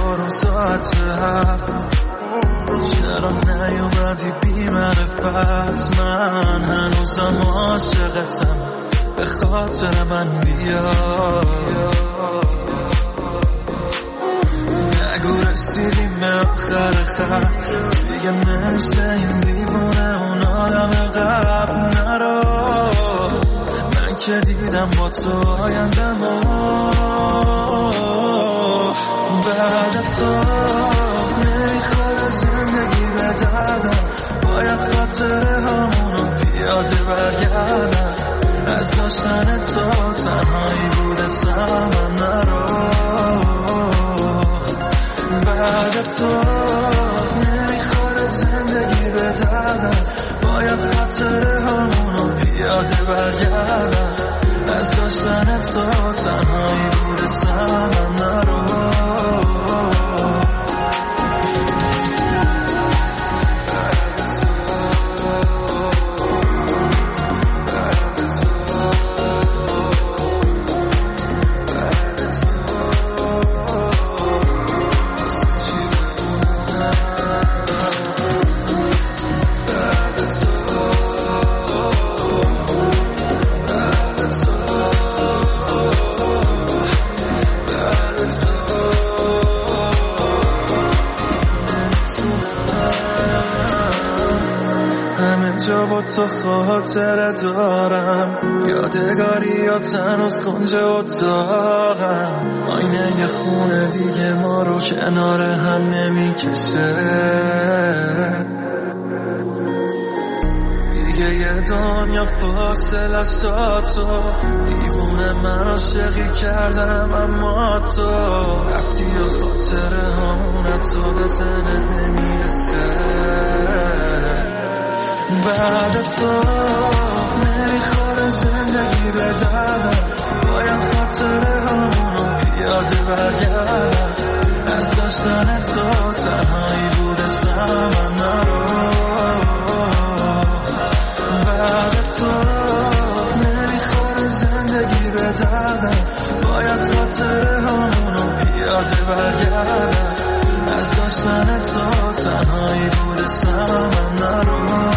بارون ساعت 7 چرا نیومدی بی معرفت من هنوزم عاشقتم به خاطر من بیا نگو رسیدیم به آخر خط دیگه نمیشه این دیوونه اون آدم قبل نرو من که دیدم با تو آیندم بعد تو نمیخواد زندگی به دردم باید خاطره همونو پیاده برگردم از داشتن تو تنهایی بوده سمن نرو بعد تو نمیخواد زندگی به دردم باید خاطره همونو پیاده برگردم از داشتن تو تنهایی بوده سمن نرو جا با تو خاطره دارم یادگاریات هنوز کنج اتاقم آینه یه خونه دیگه ما رو کنار هم نمیکشه دیگه یه دنیا فاصله است تا تو دیوونه من عاشقی کردم اما تو رفتی و خاطره همونه تو به ذهنت نمیرسه بعد تو نمیخوره زندگی به دردم باید خاطره همونو پیاده برگردم از داشتن تو تنهایی بوده سمن نرو بعد تو نمیخوره زندگی به دردم باید خاطره همونو پیاده برگردم از داشتن تو تنهایی بوده سمن نرو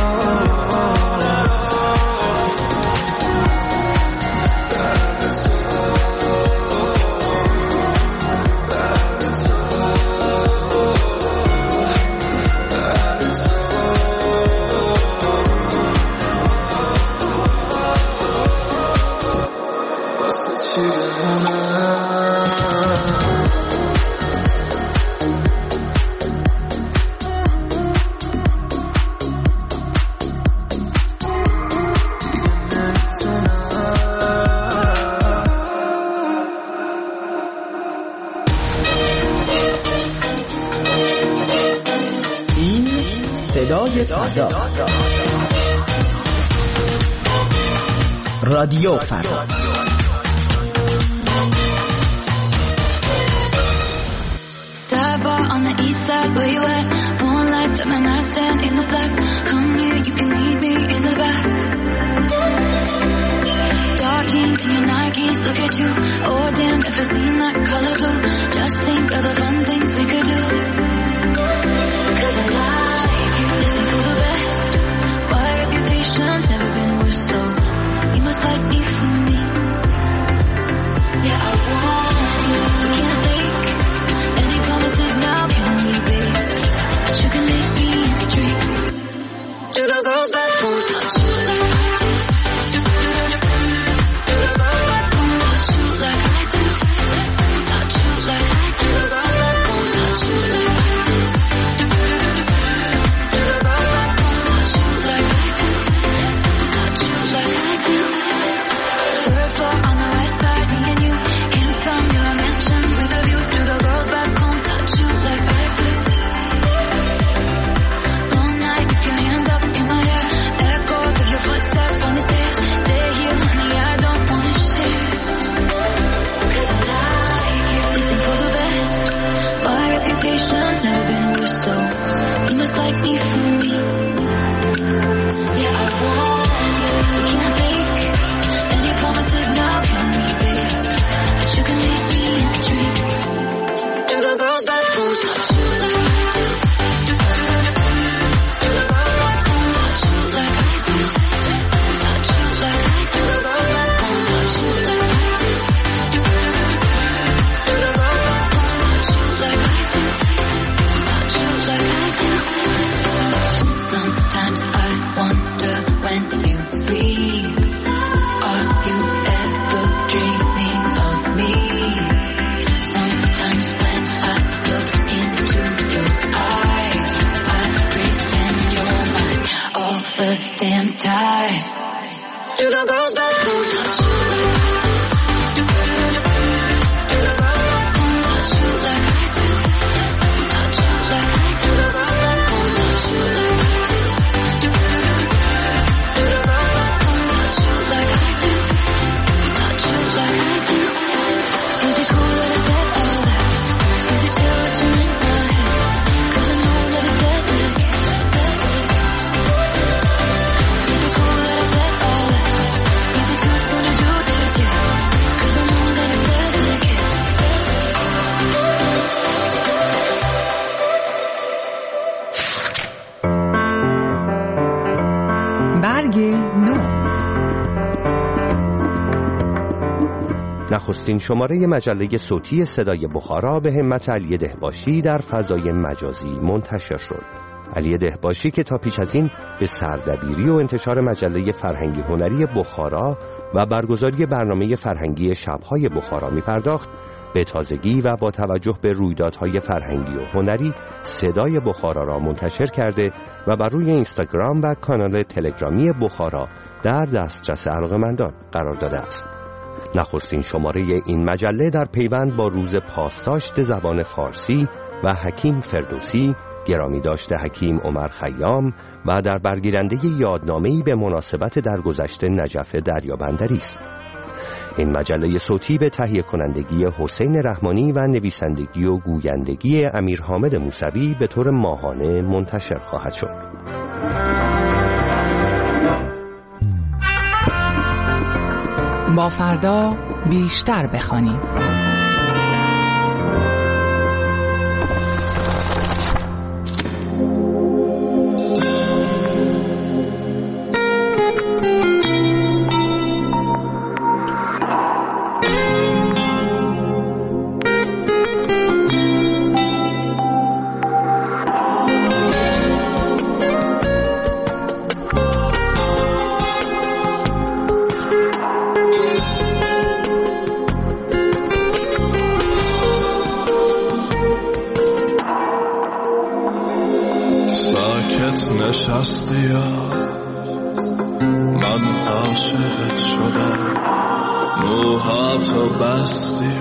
رادیو فردا Dive bar on the east side, where you at? Phone lights at my nightstand in the black. Come here, you can meet me in the back. Dark jeans and your Nikes, look at you. Oh damn, never seen that color blue. Just think of the fun things we could do. Cause I like you, listen for the best. My reputation's never been worse, so you must like me for me. Yeah, I want you. We can't make any promises now, can we, babe? But you can make me a dream. Do the girls back home touch you like I do? Do the girls back home touch you like I do? damn time. Do the girls back home touch you like I do? Do the girls back home touch you like I do? Touch you like I do. Do the girls back home touch you like I do? Do the girls back home touch you like I do? Touch you like I do. Is it cool that I said all that? Is it chill that you're in my head? 'Cause I know that it's deadly. Is it cool that I said all that? Is it too soon to do this yet? 'Cause I know that it's deadly. برگ نو. نخستین شماره مجله صوتی صدای بخارا به همت علی دهباشی در فضای مجازی منتشر شد. علی دهباشی که تا پیش از این به سردبیری و انتشار مجله فرهنگی هنری بخارا و برگزاری برنامه فرهنگی شب‌های بخارا می‌پرداخت، به تازگی و با توجه به رویدادهای فرهنگی و هنری صدای بخارا را منتشر کرده و بر روی اینستاگرام و کانال تلگرامی بخارا در دسترس علاقه‌مندان قرار داده است. نخستین شماره این مجله در پیوند با روز پاسداشت زبان فارسی و حکیم فردوسی، گرامی داشته حکیم عمر خیام و در برگیرنده یادنامه‌ای به مناسبت درگذشت نجف دریابندری است. این مجله صوتی به تهیه کنندگی حسین رحمانی و نویسندگی و گویندگی امیر حامد موسوی به طور ماهانه منتشر خواهد شد. با فردا بیشتر بخوانیم. نشستی من عاشقت شدم، موهاتو بستی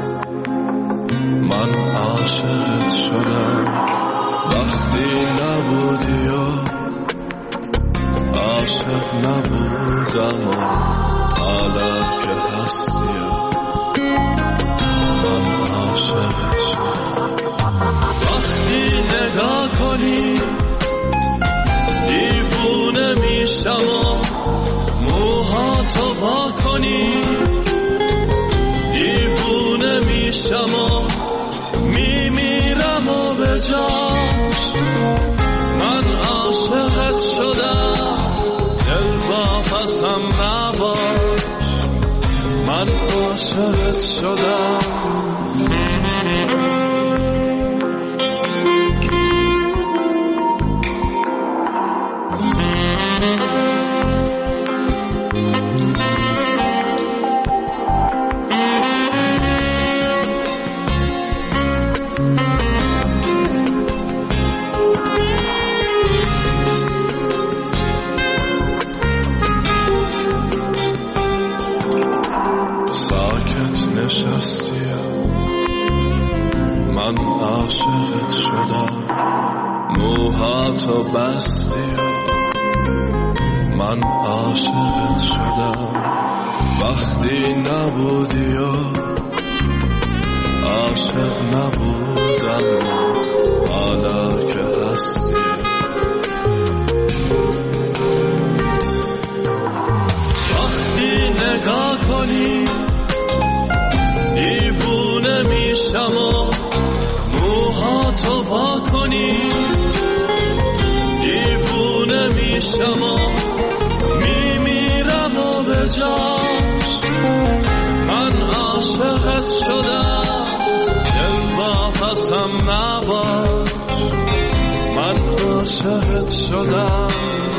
من عاشقت شدم، وقتی نبودی عاشق نبودم حالا که هستی من عاشقت شدم. وقتی نگاه کنی دیوونه میشم و موهاتو وا کنی، دیوونه میشم و میمیرم و به جاش من عاشقت شدم، دل واپسم نباش من عاشقت شدم. من عاشقت شدم، موهاتو بستی من عاشقت شدم، وقتی نبودی عاشق نبودم حالا که هستی وقتی نگاه کنی دیوونه میشم و موهاتو وا کنی، دیوونه میشم و میمیرم و به جاش من عاشقت شدم، دل واپسم نباش من عاشقت شدم.